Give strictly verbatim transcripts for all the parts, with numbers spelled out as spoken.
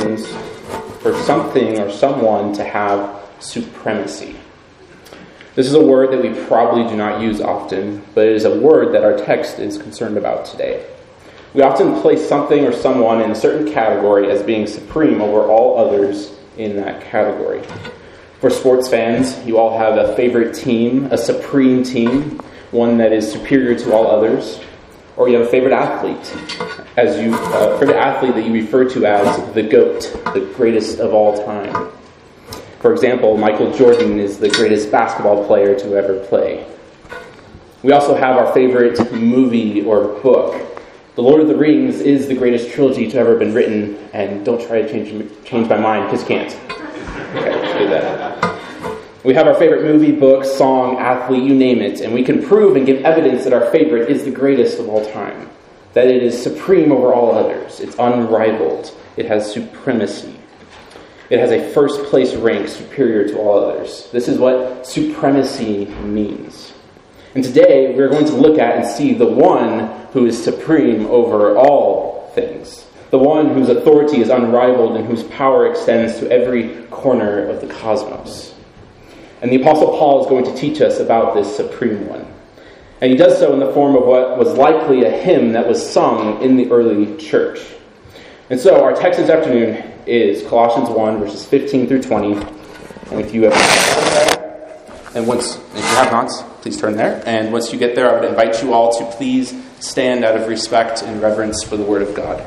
means for something or someone to have supremacy. This is a word that we probably do not use often, but it is a word that our text is concerned about today. We often place something or someone in a certain category as being supreme over all others in that category. For sports fans, you all have a favorite team, a supreme team, one that is superior to all others. Or you have a favorite athlete, as you uh, favorite athlete that you refer to as the GOAT, the greatest of all time. For example, Michael Jordan is the greatest basketball player to ever play. We also have our favorite movie or book. The Lord of the Rings is the greatest trilogy to ever been written, and don't try to change change my mind, because you can't. Okay, let's do that. We have our favorite movie, book, song, athlete, you name it, and we can prove and give evidence that our favorite is the greatest of all time, that it is supreme over all others. It's unrivaled. It has supremacy. It has a first place rank superior to all others. This is what supremacy means. And today we're going to look at and see the one who is supreme over all things, the one whose authority is unrivaled and whose power extends to every corner of the cosmos. And the Apostle Paul is going to teach us about this supreme one. And he does so in the form of what was likely a hymn that was sung in the early church. And so our text this afternoon is Colossians one, verses fifteen through twenty. And if you have and once if you have not, please turn there. And once you get there, I would invite you all to please stand out of respect and reverence for the Word of God.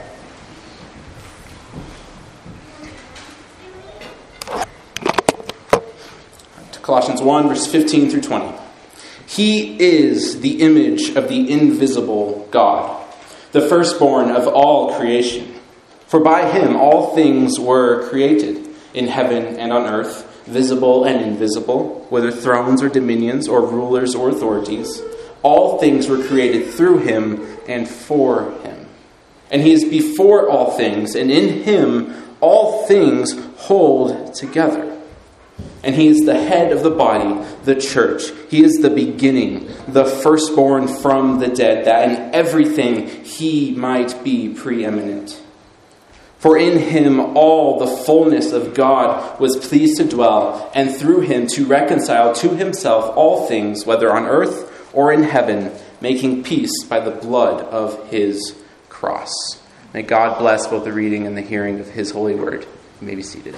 Colossians one, verse fifteen through twenty. He is the image of the invisible God, the firstborn of all creation. For by him all things were created, in heaven and on earth, visible and invisible, whether thrones or dominions or rulers or authorities. All things were created through him and for him. And he is before all things, and in him all things hold together. And he is the head of the body, the church. He is the beginning, the firstborn from the dead, that in everything he might be preeminent. For in him all the fullness of God was pleased to dwell, and through him to reconcile to himself all things, whether on earth or in heaven, making peace by the blood of his cross. May God bless both the reading and the hearing of his holy word. You may be seated.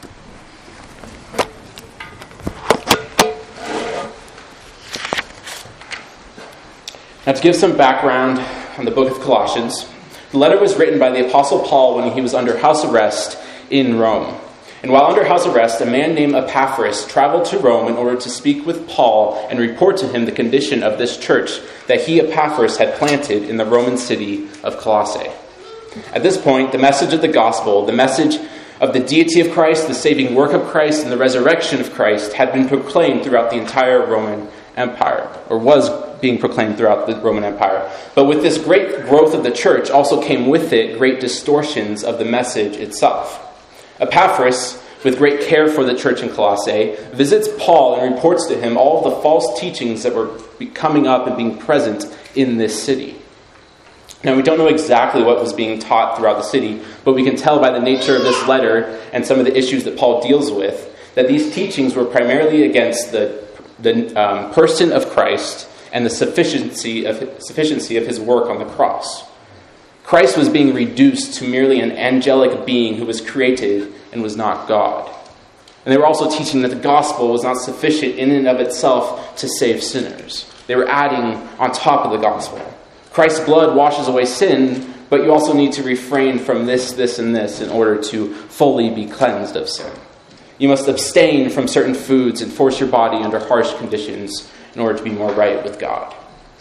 Now, to give some background on the book of Colossians, the letter was written by the Apostle Paul when he was under house arrest in Rome. And while under house arrest, a man named Epaphras traveled to Rome in order to speak with Paul and report to him the condition of this church that he, Epaphras, had planted in the Roman city of Colossae. At this point, the message of the gospel, the message of the deity of Christ, the saving work of Christ, and the resurrection of Christ had been proclaimed throughout the entire Roman Empire, or was being proclaimed throughout the Roman Empire. But with this great growth of the church also came with it great distortions of the message itself. Epaphras, with great care for the church in Colossae, visits Paul and reports to him all of the false teachings that were coming up and being present in this city. Now, we don't know exactly what was being taught throughout the city, but we can tell by the nature of this letter and some of the issues that Paul deals with that these teachings were primarily against the, the um, person of Christ and the sufficiency of sufficiency of his work on the cross. Christ was being reduced to merely an angelic being who was created and was not God. And they were also teaching that the gospel was not sufficient in and of itself to save sinners. They were adding on top of the gospel. Christ's blood washes away sin, but you also need to refrain from this, this, and this in order to fully be cleansed of sin. You must abstain from certain foods and force your body under harsh conditions in order to be more right with God.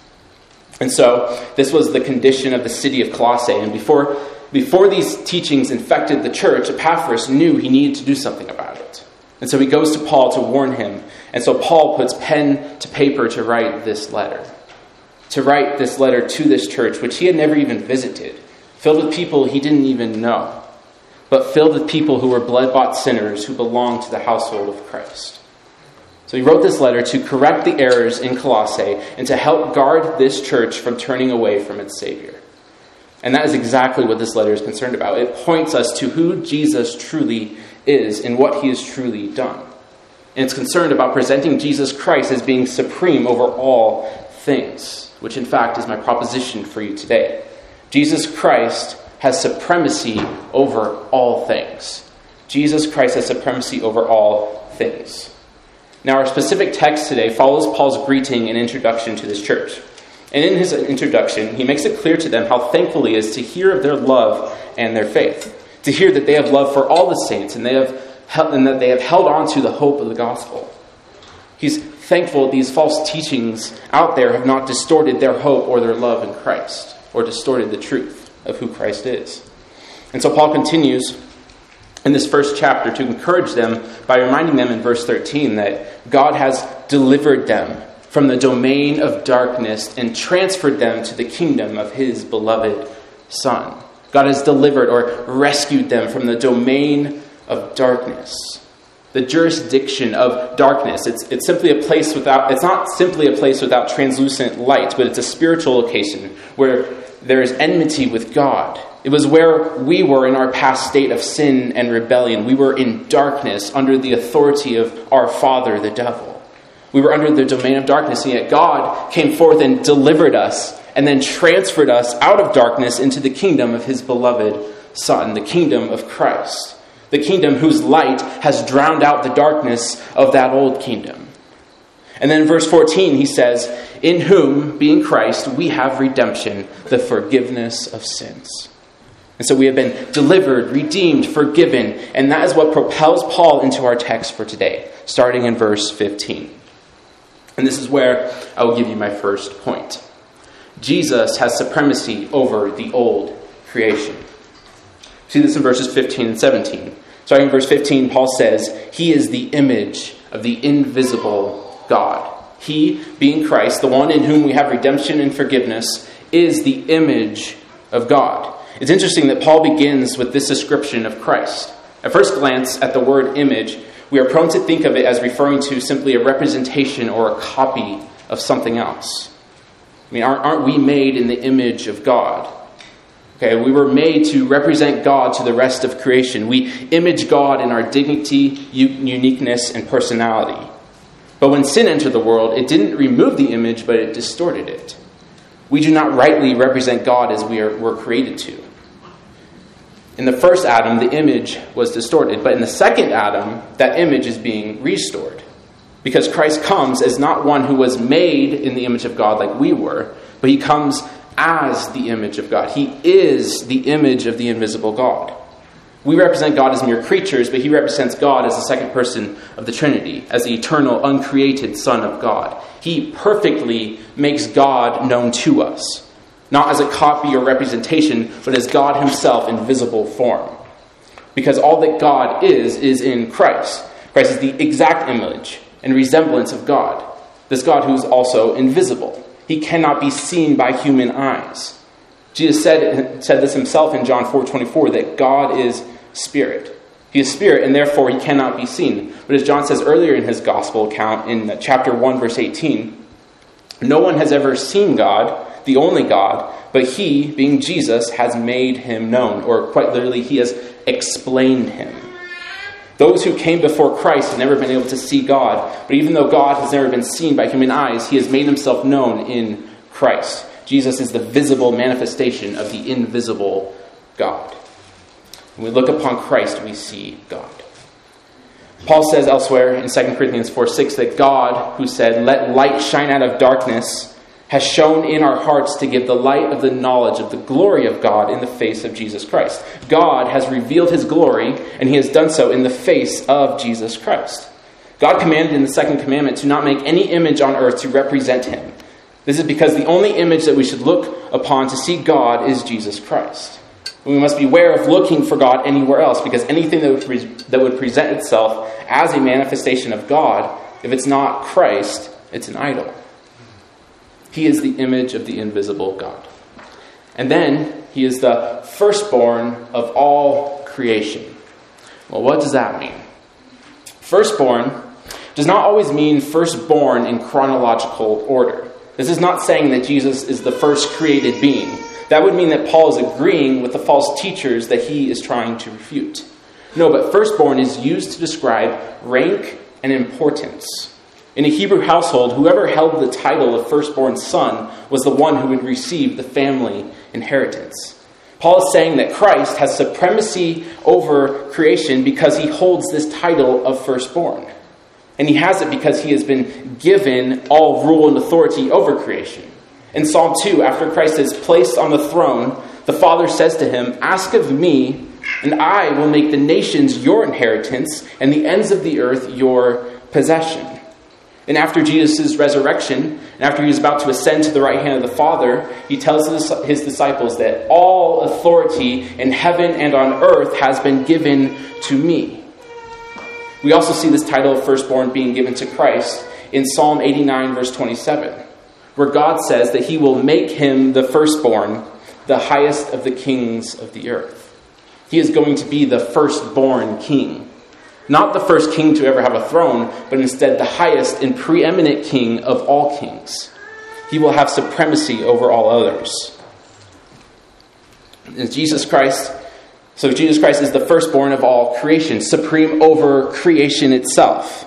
And so, this was the condition of the city of Colossae. And before, before these teachings infected the church, Epaphras knew he needed to do something about it. And so he goes to Paul to warn him. And so Paul puts pen to paper to write this letter. To write this letter to this church, which he had never even visited. Filled with people he didn't even know. But filled with people who were blood-bought sinners who belonged to the household of Christ. So he wrote this letter to correct the errors in Colossae and to help guard this church from turning away from its Savior. And that is exactly what this letter is concerned about. It points us to who Jesus truly is and what he has truly done. And it's concerned about presenting Jesus Christ as being supreme over all things, which in fact is my proposition for you today. Jesus Christ has supremacy over all things. Jesus Christ has supremacy over all things. Now, our specific text today follows Paul's greeting and introduction to this church. And in his introduction, he makes it clear to them how thankful he is to hear of their love and their faith, to hear that they have love for all the saints and they have held, and that they have held on to the hope of the gospel. He's thankful these false teachings out there have not distorted their hope or their love in Christ, or distorted the truth of who Christ is. And so Paul continues in this first chapter to encourage them by reminding them in verse thirteen that God has delivered them from the domain of darkness and transferred them to the kingdom of his beloved Son. God has delivered or rescued them from the domain of darkness, the jurisdiction of darkness. It's it's simply a place without, it's not simply a place without translucent light, but it's a spiritual location where there is enmity with God. It was where we were in our past state of sin and rebellion. We were in darkness under the authority of our father, the devil. We were under the domain of darkness, and yet God came forth and delivered us and then transferred us out of darkness into the kingdom of his beloved Son, the kingdom of Christ, the kingdom whose light has drowned out the darkness of that old kingdom. And then in verse fourteen, he says, in whom, being Christ, we have redemption, the forgiveness of sins. And so we have been delivered, redeemed, forgiven, and that is what propels Paul into our text for today, starting in verse fifteen. And this is where I will give you my first point. Jesus has supremacy over the old creation. See this in verses fifteen and seventeen. Starting in verse fifteen, Paul says, he is the image of the invisible God. He, being Christ, the one in whom we have redemption and forgiveness, is the image of God. It's interesting that Paul begins with this description of Christ. At first glance at the word image, we are prone to think of it as referring to simply a representation or a copy of something else. I mean, aren't, aren't we made in the image of God? Okay, we were made to represent God to the rest of creation. We image God in our dignity, u- uniqueness, and personality. But when sin entered the world, it didn't remove the image, but it distorted it. We do not rightly represent God as we are, were created to. In the first Adam, the image was distorted. But in the second Adam, that image is being restored. Because Christ comes as not one who was made in the image of God like we were, but he comes as the image of God. He is the image of the invisible God. We represent God as mere creatures, but he represents God as the second person of the Trinity, as the eternal, uncreated Son of God. He perfectly makes God known to us. Not as a copy or representation, but as God himself in visible form. Because all that God is, is in Christ. Christ is the exact image and resemblance of God. This God who is also invisible. He cannot be seen by human eyes. Jesus said, said this himself in John four twenty-four, that God is spirit. He is spirit, and therefore he cannot be seen. But as John says earlier in his gospel account, in chapter one, verse eighteen, no one has ever seen God, the only God, but he, being Jesus, has made him known. Or quite literally, he has explained him. Those who came before Christ have never been able to see God. But even though God has never been seen by human eyes, he has made himself known in Christ. Jesus is the visible manifestation of the invisible God. When we look upon Christ, we see God. Paul says elsewhere in Second Corinthians four six that God, who said, "Let light shine out of darkness," has shone in our hearts to give the light of the knowledge of the glory of God in the face of Jesus Christ. God has revealed his glory, and he has done so in the face of Jesus Christ. God commanded in the second commandment to not make any image on earth to represent him. This is because the only image that we should look upon to see God is Jesus Christ. And we must beware of looking for God anywhere else, because anything that would, pre- that would present itself as a manifestation of God, if it's not Christ, it's an idol. He is the image of the invisible God. And then he is the firstborn of all creation. Well, what does that mean? Firstborn does not always mean firstborn in chronological order. This is not saying that Jesus is the first created being, that would mean that Paul is agreeing with the false teachers that he is trying to refute. No, but firstborn is used to describe rank and importance. In a Hebrew household, whoever held the title of firstborn son was the one who would receive the family inheritance. Paul is saying that Christ has supremacy over creation because he holds this title of firstborn. And he has it because he has been given all rule and authority over creation. In Psalm two, after Christ is placed on the throne, the Father says to him, "Ask of me, and I will make the nations your inheritance and the ends of the earth your possession." And after Jesus' resurrection, and after he is about to ascend to the right hand of the Father, he tells his disciples that all authority in heaven and on earth has been given to me. We also see this title of firstborn being given to Christ in Psalm eighty-nine, verse twenty-seven, where God says that he will make him the firstborn, the highest of the kings of the earth. He is going to be the firstborn king. Not the first king to ever have a throne, but instead the highest and preeminent king of all kings. He will have supremacy over all others. And Jesus Christ, so Jesus Christ is the firstborn of all creation, supreme over creation itself.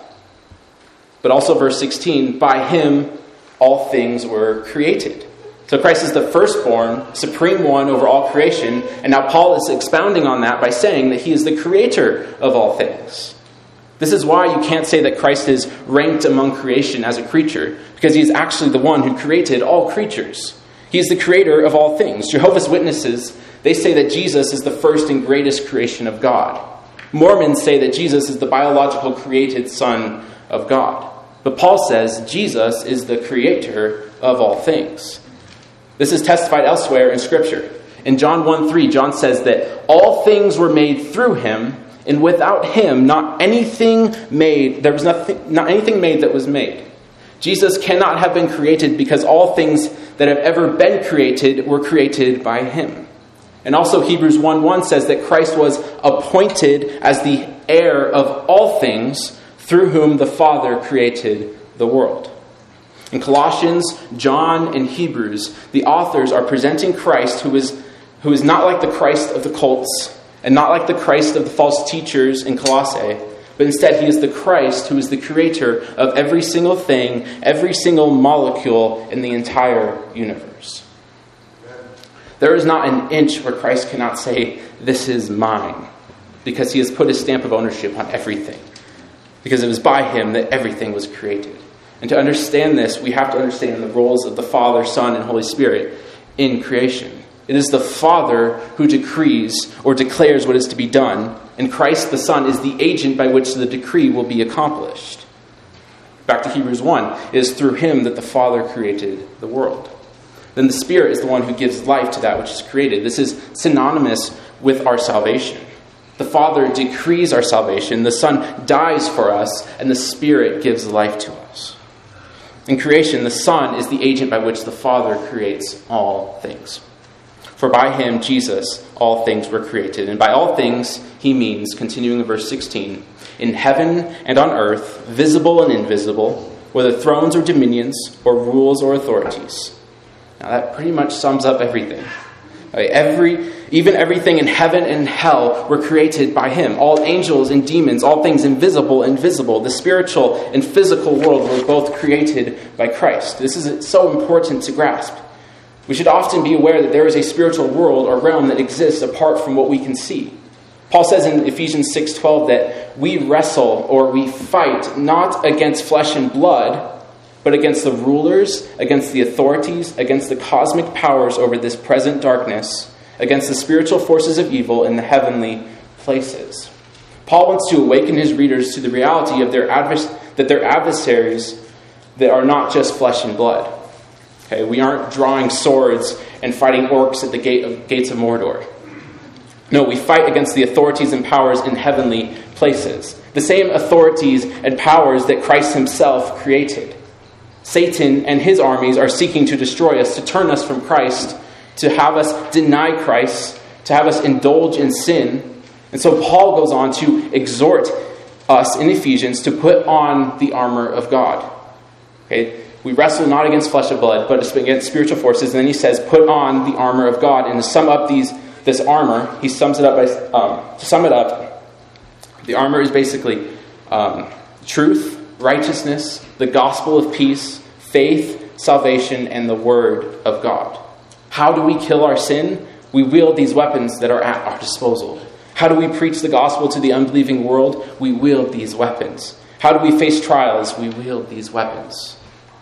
But also verse sixteen, by him all things were created. So Christ is the firstborn, supreme one over all creation, and now Paul is expounding on that by saying that he is the creator of all things. This is why you can't say that Christ is ranked among creation as a creature, because he is actually the one who created all creatures. He is the creator of all things. Jehovah's Witnesses, they say that Jesus is the first and greatest creation of God. Mormons say that Jesus is the biological created Son of God. But Paul says Jesus is the creator of all things. This is testified elsewhere in Scripture. In John one three, John says that all things were made through him, and without him, not anything made, there was nothing, not anything made that was made. Jesus cannot have been created because all things that have ever been created were created by him. And also Hebrews one one says that Christ was appointed as the heir of all things through whom the Father created the world. In Colossians, John, and Hebrews, the authors are presenting Christ who is, who is not like the Christ of the cults and not like the Christ of the false teachers in Colossae, but instead he is the Christ who is the creator of every single thing, every single molecule in the entire universe. There is not an inch where Christ cannot say, "This is mine," because he has put his stamp of ownership on everything. Because it was by him that everything was created. And to understand this, we have to understand the roles of the Father, Son, and Holy Spirit in creation. It is the Father who decrees or declares what is to be done, and Christ the Son is the agent by which the decree will be accomplished. Back to Hebrews one, it is through him that the Father created the world. Then the Spirit is the one who gives life to that which is created. This is synonymous with our salvation. The Father decrees our salvation, the Son dies for us, and the Spirit gives life to us. In creation, the Son is the agent by which the Father creates all things. For by him, Jesus, all things were created. And by all things, he means, continuing in verse sixteen, in heaven and on earth, visible and invisible, whether thrones or dominions, or rules or authorities. Now that pretty much sums up everything. Every, even everything in heaven and hell were created by him. All angels and demons, all things invisible and visible, the spiritual and physical world were both created by Christ. This is so important to grasp. We should often be aware that there is a spiritual world or realm that exists apart from what we can see. Paul says in Ephesians six twelve that we wrestle or we fight not against flesh and blood, but against the rulers, against the authorities, against the cosmic powers over this present darkness, against the spiritual forces of evil in the heavenly places. Paul wants to awaken his readers to the reality of their advers- that their adversaries that are not just flesh and blood. Okay, we aren't drawing swords and fighting orcs at the gate of, gates of Mordor. No, we fight against the authorities and powers in heavenly places. The same authorities and powers that Christ himself created. Satan and his armies are seeking to destroy us, to turn us from Christ, to have us deny Christ, to have us indulge in sin. And so Paul goes on to exhort us in Ephesians to put on the armor of God. Okay? we wrestle not against flesh and blood, but against spiritual forces. And then he says, put on the armor of God. And to sum up these this armor, he sums it up by, um, to sum it up, the armor is basically um, truth, righteousness, the gospel of peace, faith, salvation, and the word of God. How do we kill our sin? We wield these weapons that are at our disposal. How do we preach the gospel to the unbelieving world? We wield these weapons. How do we face trials? We wield these weapons.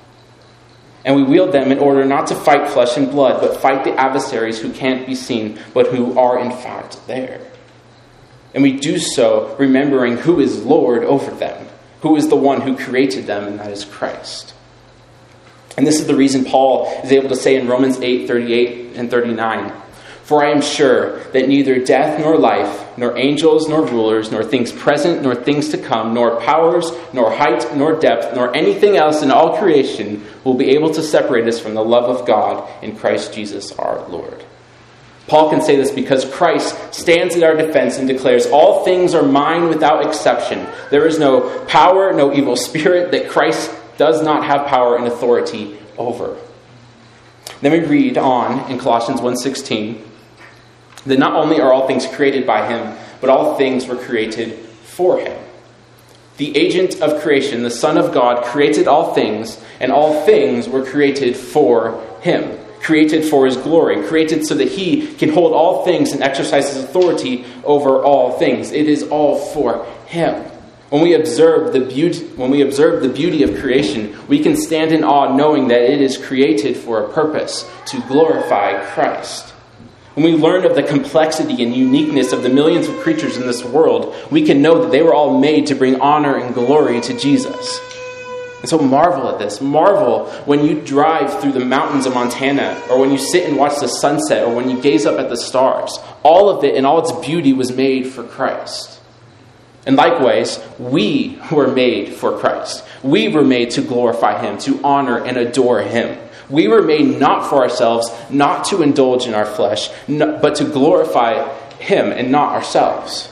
And we wield them in order not to fight flesh and blood, but fight the adversaries who can't be seen, but who are in fact there. And we do so remembering who is Lord over them, who is the one who created them, and that is Christ. And this is the reason Paul is able to say in Romans eight, thirty-eight and thirty-nine, for I am sure that neither death nor life, nor angels nor rulers, nor things present nor things to come, nor powers, nor height nor depth, nor anything else in all creation will be able to separate us from the love of God in Christ Jesus our Lord. Paul can say this because Christ stands in our defense and declares, all things are mine without exception. There is no power, no evil spirit that Christ does not have power and authority over. Then we read on in Colossians one sixteen, that not only are all things created by him, but all things were created for him. The agent of creation, the Son of God, created all things, and all things were created for him. Created for his glory. Created so that he can hold all things and exercise his authority over all things. It is all for him. When we observe the beauty, when we observe the beauty of creation, we can stand in awe knowing that it is created for a purpose, to glorify Christ. When we learn of the complexity and uniqueness of the millions of creatures in this world, we can know that they were all made to bring honor and glory to Jesus. And so marvel at this. Marvel when you drive through the mountains of Montana, or when you sit and watch the sunset, or when you gaze up at the stars. All of it in all its beauty was made for Christ. And likewise, we were made for Christ. We were made to glorify him, to honor and adore him. We were made not for ourselves, not to indulge in our flesh, but to glorify him and not ourselves.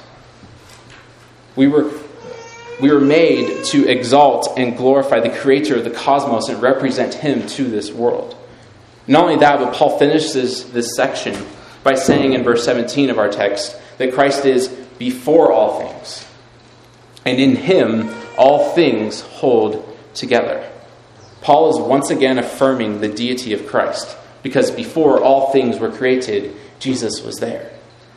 We were, we were made to exalt and glorify the creator of the cosmos and represent him to this world. Not only that, but Paul finishes this section by saying in verse seventeen of our text that Christ is before all things. And in him, all things hold together. Paul is once again affirming the deity of Christ, because before all things were created, Jesus was there.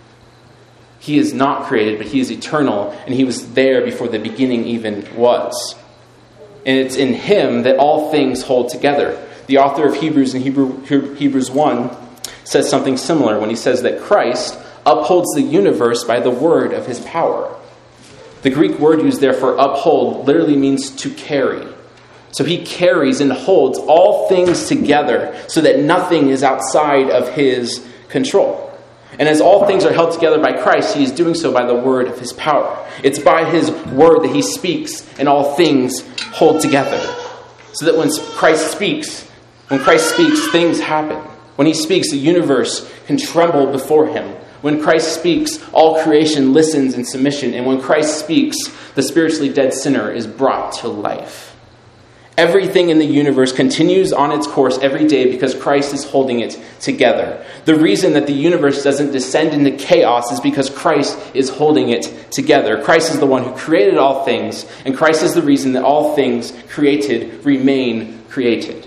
He is not created, but he is eternal, and he was there before the beginning even was. And it's in him that all things hold together. The author of Hebrews in Hebrew, Hebrews one says something similar when he says that Christ upholds the universe by the word of his power. The Greek word used there for uphold literally means to carry. So he carries and holds all things together so that nothing is outside of his control. And as all things are held together by Christ, he is doing so by the word of his power. It's by his word that he speaks and all things hold together. So that when Christ speaks, when Christ speaks, things happen. When he speaks, the universe can tremble before him. When Christ speaks, all creation listens in submission. And when Christ speaks, the spiritually dead sinner is brought to life. Everything in the universe continues on its course every day because Christ is holding it together. The reason that the universe doesn't descend into chaos is because Christ is holding it together. Christ is the one who created all things, and Christ is the reason that all things created remain created.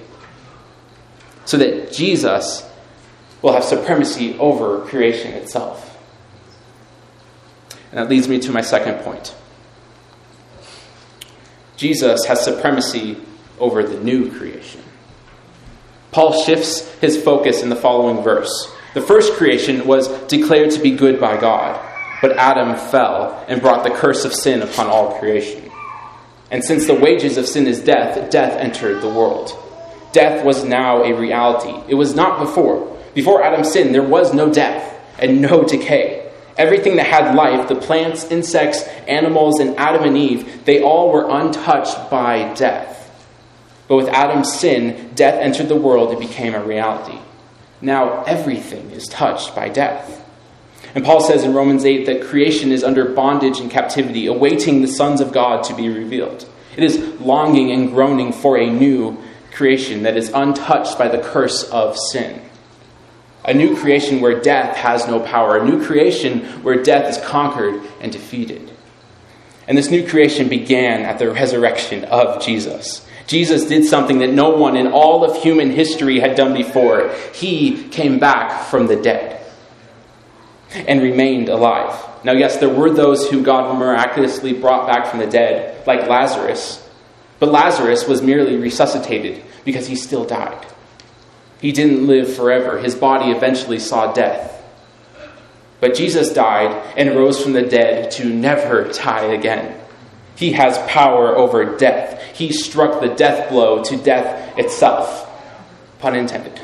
So that Jesus will have supremacy over creation itself. And that leads me to my second point. Jesus has supremacy over the new creation. Paul shifts his focus in the following verse. The first creation was declared to be good by God, but Adam fell and brought the curse of sin upon all creation. And since the wages of sin is death, death entered the world. Death was now a reality. It was not before. Before Adam sinned, there was no death and no decay. Everything that had life, the plants, insects, animals, and Adam and Eve, they all were untouched by death. But with Adam's sin, death entered the world. It became a reality. Now everything is touched by death. And Paul says in Romans eight that creation is under bondage and captivity, awaiting the sons of God to be revealed. It is longing and groaning for a new creation that is untouched by the curse of sin. A new creation where death has no power. A new creation where death is conquered and defeated. And this new creation began at the resurrection of Jesus. Jesus did something that no one in all of human history had done before. He came back from the dead and remained alive. Now, yes, there were those who God miraculously brought back from the dead, like Lazarus. But Lazarus was merely resuscitated because he still died. He didn't live forever. His body eventually saw death. But Jesus died and rose from the dead to never die again. He has power over death. He struck the death blow to death itself. Pun intended.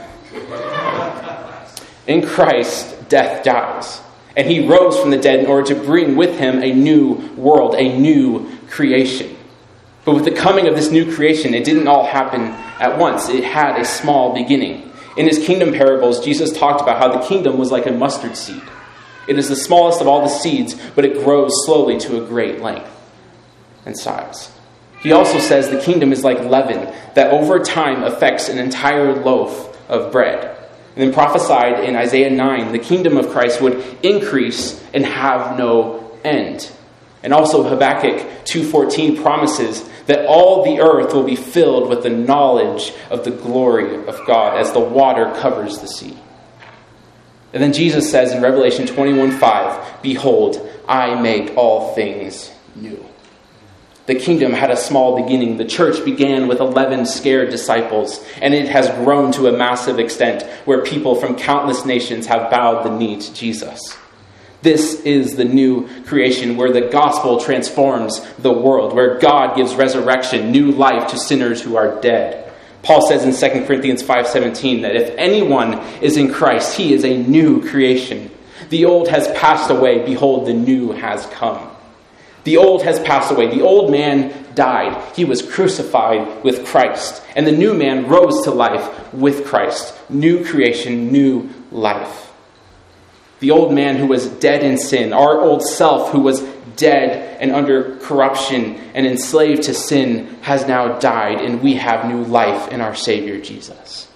In Christ, death dies. And he rose from the dead in order to bring with him a new world, a new creation. But with the coming of this new creation, it didn't all happen at once. It had a small beginning. In his kingdom parables, Jesus talked about how the kingdom was like a mustard seed. It is the smallest of all the seeds, but it grows slowly to a great length and size. He also says the kingdom is like leaven that over time affects an entire loaf of bread. And then prophesied in Isaiah nine, the kingdom of Christ would increase and have no end. And also Habakkuk two fourteen promises that all the earth will be filled with the knowledge of the glory of God as the water covers the sea. And then Jesus says in Revelation twenty-one five, behold, I make all things new. The kingdom had a small beginning. The church began with eleven scared disciples, and it has grown to a massive extent where people from countless nations have bowed the knee to Jesus. This is the new creation where the gospel transforms the world, where God gives resurrection, new life to sinners who are dead. Paul says in Second Corinthians five seventeen that if anyone is in Christ, he is a new creation. The old has passed away. Behold, the new has come. The old has passed away. The old man died. He was crucified with Christ. And the new man rose to life with Christ. New creation, new life. The old man who was dead in sin, our old self who was dead and under corruption and enslaved to sin, has now died, and we have new life in our Savior Jesus.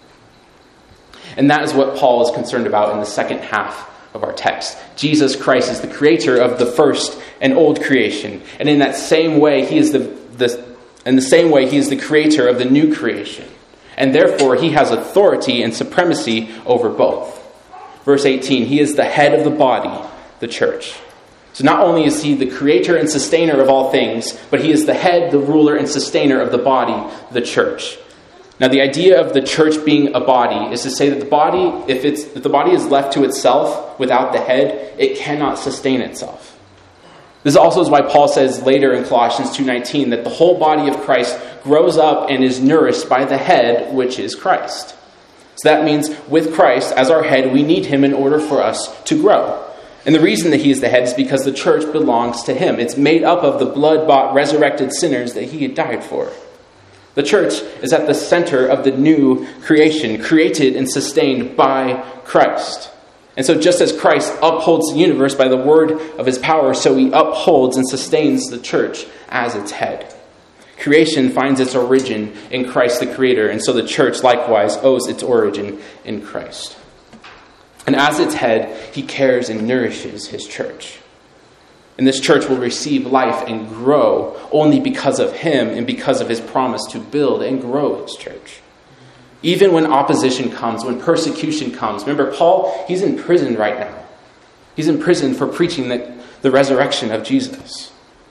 And that is what Paul is concerned about in the second half of our text. Jesus Christ is the creator of the first and old creation. And in that same way, he is the, the in the same way, he is the creator of the new creation. And therefore, he has authority and supremacy over both. Verse eighteen, he is the head of the body, the church. So not only is he the creator and sustainer of all things, but he is the head, the ruler, and sustainer of the body, the church. Now, the idea of the church being a body is to say that the body, if it's if the body is left to itself without the head, it cannot sustain itself. This also is why Paul says later in Colossians two nineteen that the whole body of Christ grows up and is nourished by the head, which is Christ. So that means with Christ as our head, we need him in order for us to grow. And the reason that he is the head is because the church belongs to him. It's made up of the blood-bought, resurrected sinners that he had died for. The church is at the center of the new creation, created and sustained by Christ. And so just as Christ upholds the universe by the word of his power, so he upholds and sustains the church as its head. Creation finds its origin in Christ the Creator, and so the church likewise owes its origin in Christ. And as its head, he cares and nourishes his church. And this church will receive life and grow only because of him and because of his promise to build and grow his church. Even when opposition comes, when persecution comes. Remember, Paul, he's in prison right now. He's in prison for preaching the, the resurrection of Jesus.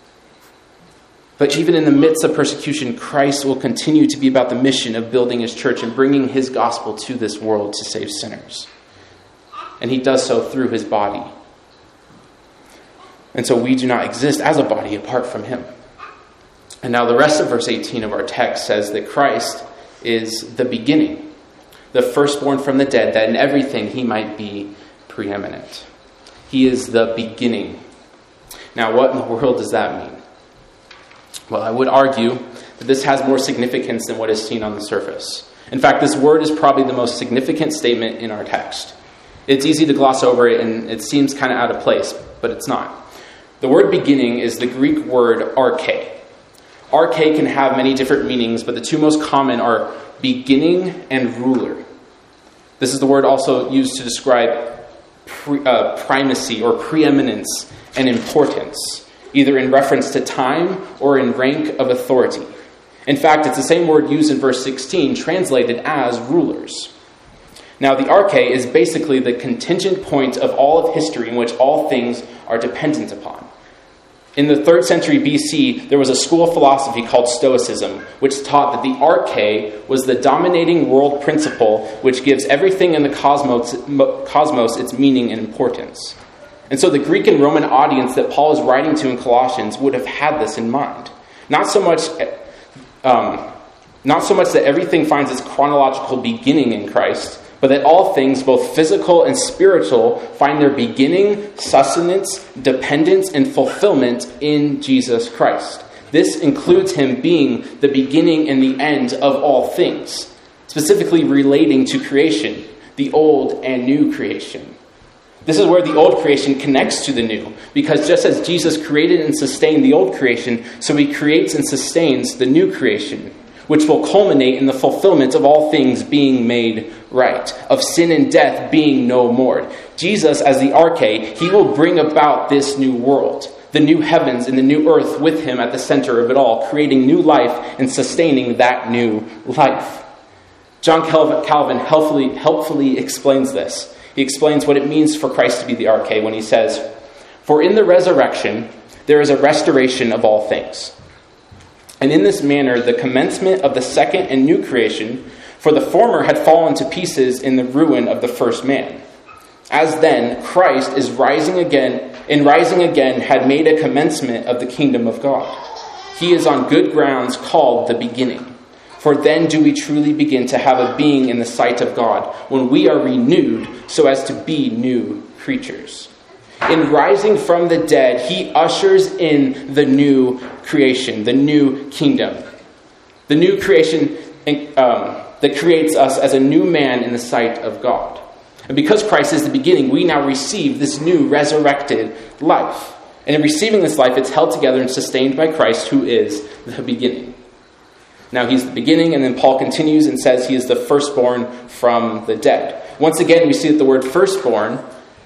But even in the midst of persecution, Christ will continue to be about the mission of building his church and bringing his gospel to this world to save sinners. And he does so through his body. And so we do not exist as a body apart from him. And now the rest of verse eighteen of our text says that Christ is the beginning, the firstborn from the dead, that in everything he might be preeminent. He is the beginning. Now, what in the world does that mean? Well, I would argue that this has more significance than what is seen on the surface. In fact, this word is probably the most significant statement in our text. It's easy to gloss over it, and it seems kind of out of place, but it's not. The word beginning is the Greek word arche. arche can have many different meanings, but the two most common are beginning and ruler. This is the word also used to describe pre, uh, primacy or preeminence and importance, either in reference to time or in rank of authority. In fact, it's the same word used in verse sixteen, translated as rulers. Now, the arche is basically the contingent point of all of history in which all things are dependent upon. In the third century B C, there was a school of philosophy called Stoicism, which taught that the arche was the dominating world principle which gives everything in the cosmos, cosmos its meaning and importance. And so the Greek and Roman audience that Paul is writing to in Colossians would have had this in mind. Not so much, um, not so much that everything finds its chronological beginning in Christ, but that all things, both physical and spiritual, find their beginning, sustenance, dependence, and fulfillment in Jesus Christ. This includes him being the beginning and the end of all things, specifically relating to creation, the old and new creation. This is where the old creation connects to the new, because just as Jesus created and sustained the old creation, so he creates and sustains the new creation, which will culminate in the fulfillment of all things being made right, of sin and death being no more. Jesus, as the arche, he will bring about this new world, the new heavens and the new earth with him at the center of it all, creating new life and sustaining that new life. John Calvin helpfully, helpfully explains this. He explains what it means for Christ to be the arche when he says, "For in the resurrection there is a restoration of all things. And in this manner, the commencement of the second and new creation, for the former had fallen to pieces in the ruin of the first man. As then, Christ is rising again, in rising again, had made a commencement of the kingdom of God. He is on good grounds called the beginning. For then do we truly begin to have a being in the sight of God, when we are renewed so as to be new creatures. In rising from the dead, he ushers in the new creation, the new kingdom. The new creation um, that creates us as a new man in the sight of God. And because Christ is the beginning, we now receive this new resurrected life. And in receiving this life, it's held together and sustained by Christ, who is the beginning. Now, he's the beginning, and then Paul continues and says he is the firstborn from the dead. Once again, we see that the word firstborn,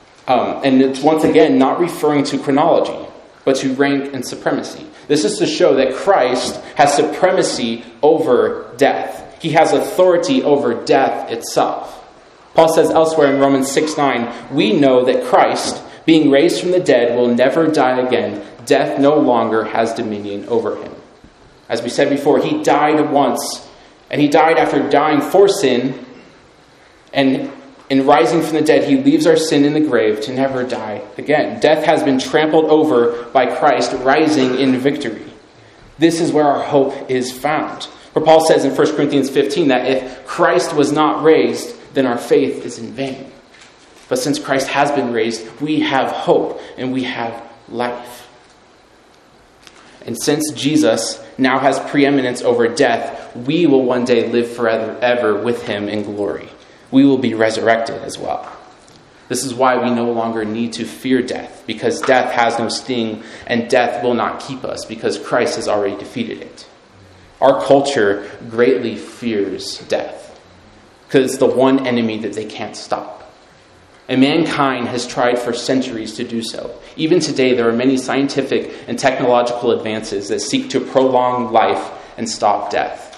Um, and it's once again not referring to chronology, but to rank and supremacy. This is to show that Christ has supremacy over death. He has authority over death itself. Paul says elsewhere in Romans six nine, "We know that Christ, being raised from the dead, will never die again. Death no longer has dominion over him." As we said before, he died once, and he died after dying for sin, and in rising from the dead, he leaves our sin in the grave to never die again. Death has been trampled over by Christ, rising in victory. This is where our hope is found. For Paul says in First Corinthians fifteen that if Christ was not raised, then our faith is in vain. But since Christ has been raised, we have hope and we have life. And since Jesus now has preeminence over death, we will one day live forever ever with him in glory. We will be resurrected as well. This is why we no longer need to fear death, because death has no sting, and death will not keep us, because Christ has already defeated it. Our culture greatly fears death, because it's the one enemy that they can't stop. And mankind has tried for centuries to do so. Even today, there are many scientific and technological advances that seek to prolong life and stop death,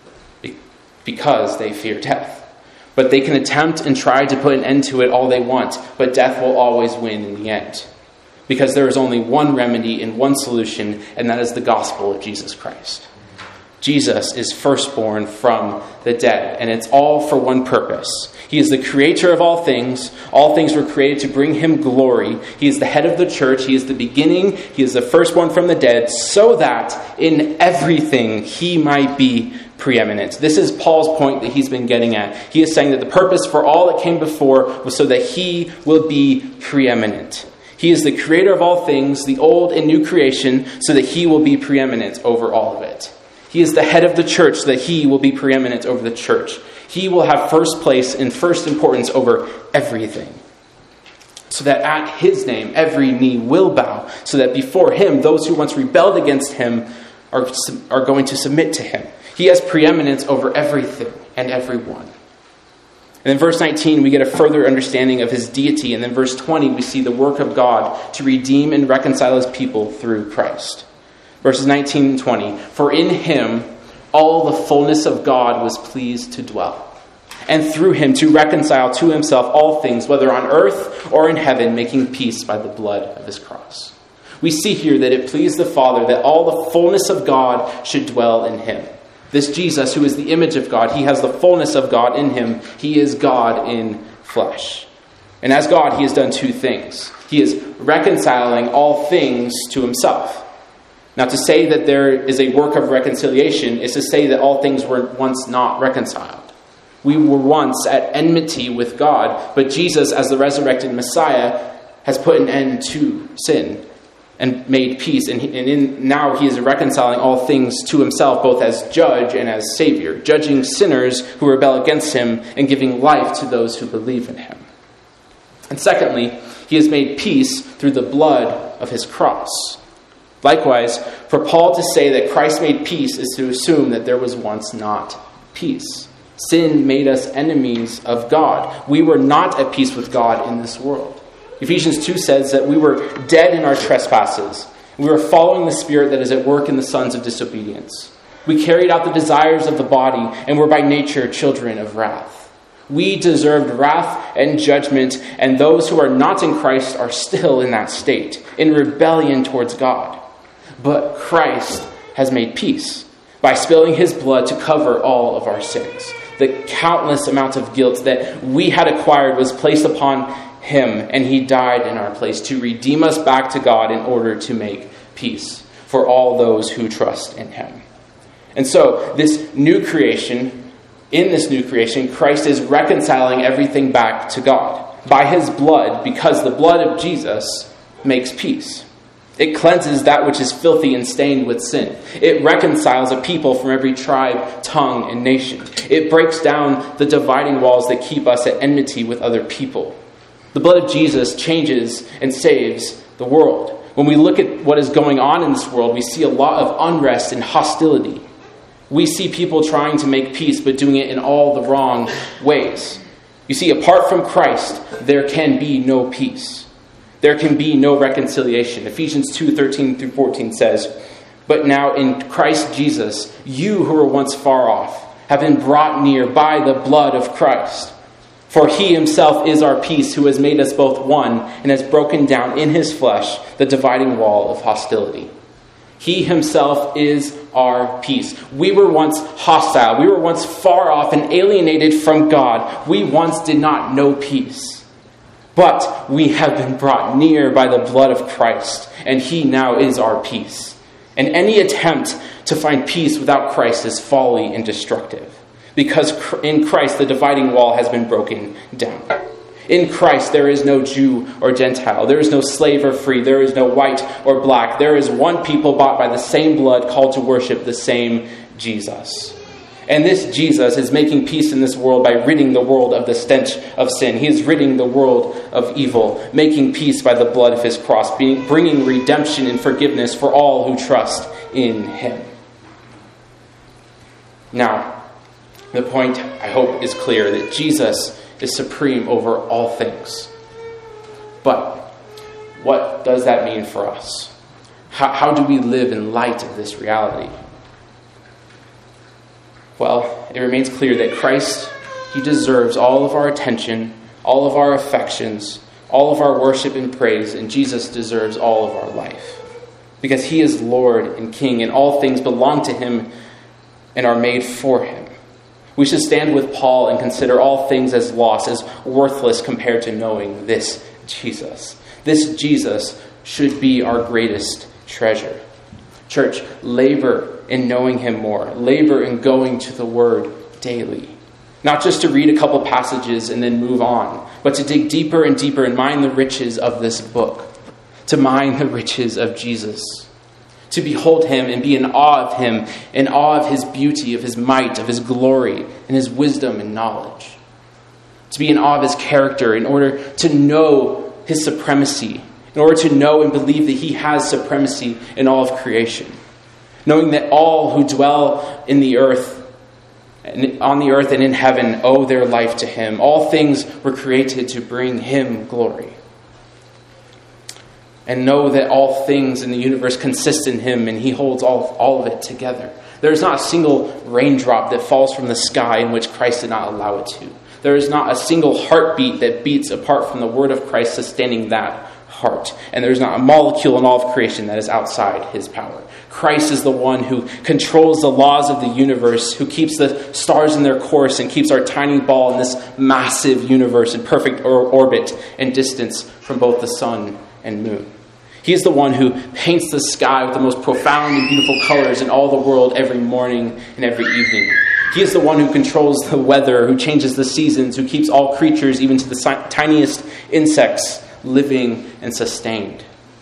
because they fear death. But they can attempt and try to put an end to it all they want, but death will always win in the end. Because there is only one remedy and one solution, and that is the gospel of Jesus Christ. Jesus is firstborn from the dead, and it's all for one purpose. He is the creator of all things. All things were created to bring him glory. He is the head of the church. He is the beginning. He is the firstborn from the dead, so that in everything he might be preeminent. This is Paul's point that he's been getting at. He is saying that the purpose for all that came before was so that he will be preeminent. He is the creator of all things, the old and new creation, so that he will be preeminent over all of it. He is the head of the church, so that he will be preeminent over the church. He will have first place and first importance over everything. So that at his name, every knee will bow, so that before him, those who once rebelled against him are, are going to submit to him. He has preeminence over everything and everyone. And in verse nineteen, we get a further understanding of his deity. And then verse twenty, we see the work of God to redeem and reconcile his people through Christ. Verses nineteen and twenty, for in him all the fullness of God was pleased to dwell, and through him to reconcile to himself all things, whether on earth or in heaven, making peace by the blood of his cross. We see here that it pleased the Father that all the fullness of God should dwell in him. This Jesus, who is the image of God, he has the fullness of God in him. He is God in flesh. And as God, he has done two things. He is reconciling all things to himself. Now, to say that there is a work of reconciliation is to say that all things were once not reconciled. We were once at enmity with God, but Jesus, as the resurrected Messiah, has put an end to sin and made peace. And, he, and in, now he is reconciling all things to himself, both as judge and as Savior, judging sinners who rebel against him and giving life to those who believe in him. And secondly, he has made peace through the blood of his cross. Likewise, for Paul to say that Christ made peace is to assume that there was once not peace. Sin made us enemies of God. We were not at peace with God in this world. Ephesians two says that we were dead in our trespasses. We were following the spirit that is at work in the sons of disobedience. We carried out the desires of the body and were by nature children of wrath. We deserved wrath and judgment, and those who are not in Christ are still in that state, in rebellion towards God. But Christ has made peace by spilling his blood to cover all of our sins. The countless amount of guilt that we had acquired was placed upon him, and he died in our place to redeem us back to God in order to make peace for all those who trust in him. And so, this new creation, in this new creation, Christ is reconciling everything back to God by his blood, because the blood of Jesus makes peace. It cleanses that which is filthy and stained with sin. It reconciles a people from every tribe, tongue, and nation. It breaks down the dividing walls that keep us at enmity with other people. The blood of Jesus changes and saves the world. When we look at what is going on in this world, we see a lot of unrest and hostility. We see people trying to make peace, but doing it in all the wrong ways. You see, apart from Christ, there can be no peace. There can be no reconciliation. Ephesians two, thirteen through fourteen says, but now in Christ Jesus, you who were once far off have been brought near by the blood of Christ. For he himself is our peace, who has made us both one and has broken down in his flesh the dividing wall of hostility. He himself is our peace. We were once hostile. We were once far off and alienated from God. We once did not know peace. But we have been brought near by the blood of Christ, and he now is our peace. And any attempt to find peace without Christ is folly and destructive, because in Christ the dividing wall has been broken down. In Christ there is no Jew or Gentile. There is no slave or free. There is no white or black. There is one people bought by the same blood, called to worship the same Jesus. And this Jesus is making peace in this world by ridding the world of the stench of sin. He is ridding the world of evil, making peace by the blood of his cross, being, bringing redemption and forgiveness for all who trust in him. Now, the point, I hope, is clear that Jesus is supreme over all things. But what does that mean for us? How, how do we live in light of this reality? Well, it remains clear that Christ, he deserves all of our attention, all of our affections, all of our worship and praise, and Jesus deserves all of our life. Because he is Lord and King, and all things belong to him and are made for him. We should stand with Paul and consider all things as loss, as worthless compared to knowing this Jesus. This Jesus should be our greatest treasure. Church, labor in knowing him more. Labor in going to the Word daily. Not just to read a couple passages and then move on, but to dig deeper and deeper and mine the riches of this book. To mine the riches of Jesus. To behold him and be in awe of him, in awe of his beauty, of his might, of his glory, and his wisdom and knowledge. To be in awe of his character in order to know his supremacy, in order to know and believe that he has supremacy in all of creation. knowing that all who dwell in the earth, on the earth and in heaven, owe their life to him. All things were created to bring him glory. And know that all things in the universe consist in him, and he holds all, all of it together. There is not a single raindrop that falls from the sky in which Christ did not allow it to. There is not a single heartbeat that beats apart from the word of Christ sustaining that heart. And there is not a molecule in all of creation that is outside his power. Christ is the one who controls the laws of the universe, who keeps the stars in their course and keeps our tiny ball in this massive universe in perfect or- orbit and distance from both the sun and moon. He is the one who paints the sky with the most profound and beautiful colors in all the world every morning and every evening. He is the one who controls the weather, who changes the seasons, who keeps all creatures, even to the si- tiniest insects, living and sustained.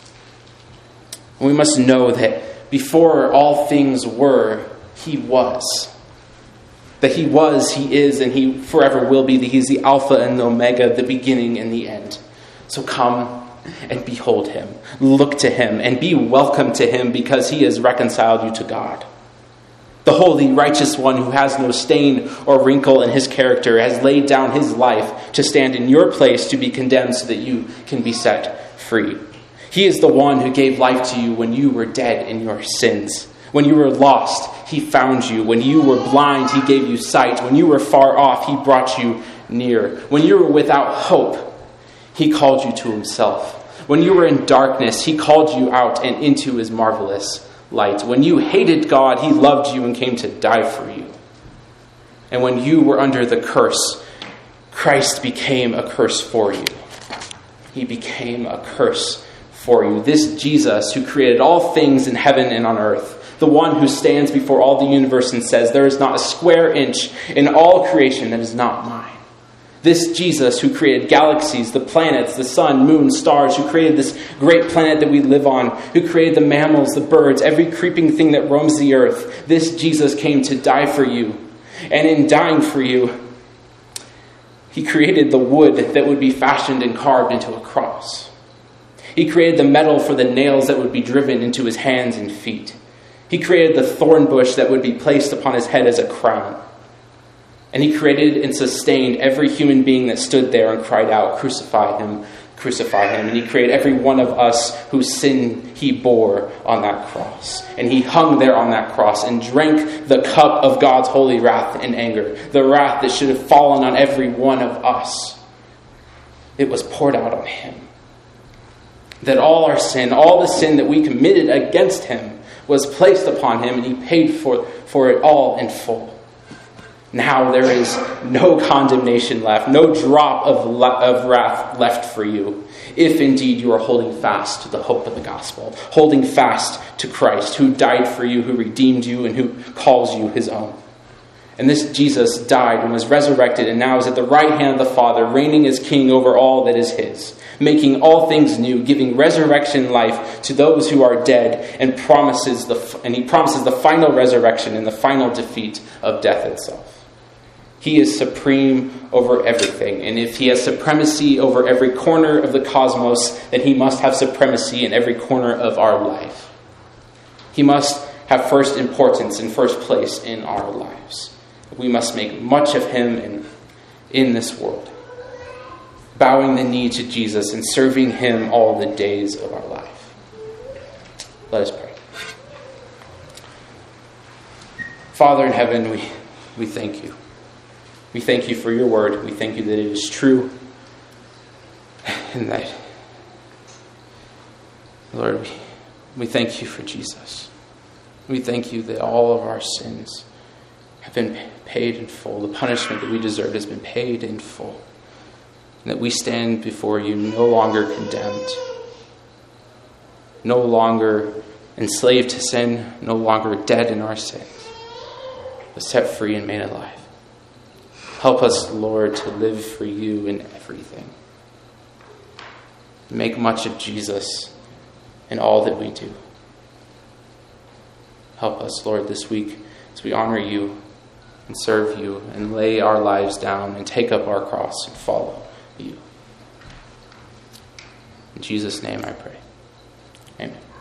And we must know that before all things were, he was. That he was, he is, and he forever will be. That he is the Alpha and the Omega, the beginning and the end. So come and behold him. Look to him and be welcome to him, because he has reconciled you to God. The holy, righteous one who has no stain or wrinkle in his character has laid down his life to stand in your place to be condemned so that you can be set free. He is the one who gave life to you when you were dead in your sins. When you were lost, he found you. When you were blind, he gave you sight. When you were far off, he brought you near. When you were without hope, he called you to himself. When you were in darkness, he called you out and into his marvelous light. When you hated God, he loved you and came to die for you. And when you were under the curse, Christ became a curse for you. He became a curse for you. This Jesus who created all things in heaven and on earth, the one who stands before all the universe and says, there is not a square inch in all creation that is not mine. This Jesus who created galaxies, the planets, the sun, moon, stars, who created this great planet that we live on, who created the mammals, the birds, every creeping thing that roams the earth. This Jesus came to die for you. And in dying for you, he created the wood that would be fashioned and carved into a cross. He created the metal for the nails that would be driven into his hands and feet. He created the thorn bush that would be placed upon his head as a crown. And he created and sustained every human being that stood there and cried out, crucify him, crucify him. And he created every one of us whose sin he bore on that cross. And he hung there on that cross and drank the cup of God's holy wrath and anger, the wrath that should have fallen on every one of us. It was poured out on him. That all our sin, all the sin that we committed against him, was placed upon him, and he paid for, for it all in full. Now there is no condemnation left, no drop of, le- of wrath left for you, if indeed you are holding fast to the hope of the gospel, holding fast to Christ, who died for you, who redeemed you, and who calls you his own. And this Jesus died and was resurrected, and now is at the right hand of the Father, reigning as king over all that is his, making all things new, giving resurrection life to those who are dead, and promises the and he promises the final resurrection and the final defeat of death itself. He is supreme over everything. And if he has supremacy over every corner of the cosmos, then he must have supremacy in every corner of our life. He must have first importance and first place in our lives. We must make much of him in, in this world, bowing the knee to Jesus and serving him all the days of our life. Let us pray. Father in heaven, we, we thank you. We thank you for your word. We thank you that it is true. And that, Lord, we, we thank you for Jesus. We thank you that all of our sins have been paid in full. The punishment that we deserved has been paid in full. And that we stand before you no longer condemned, no longer enslaved to sin, no longer dead in our sins, but set free and made alive. Help us, Lord, to live for you in everything. Make much of Jesus in all that we do. Help us, Lord, this week as we honor you and serve you and lay our lives down and take up our cross and follow you. In Jesus' name I pray. Amen.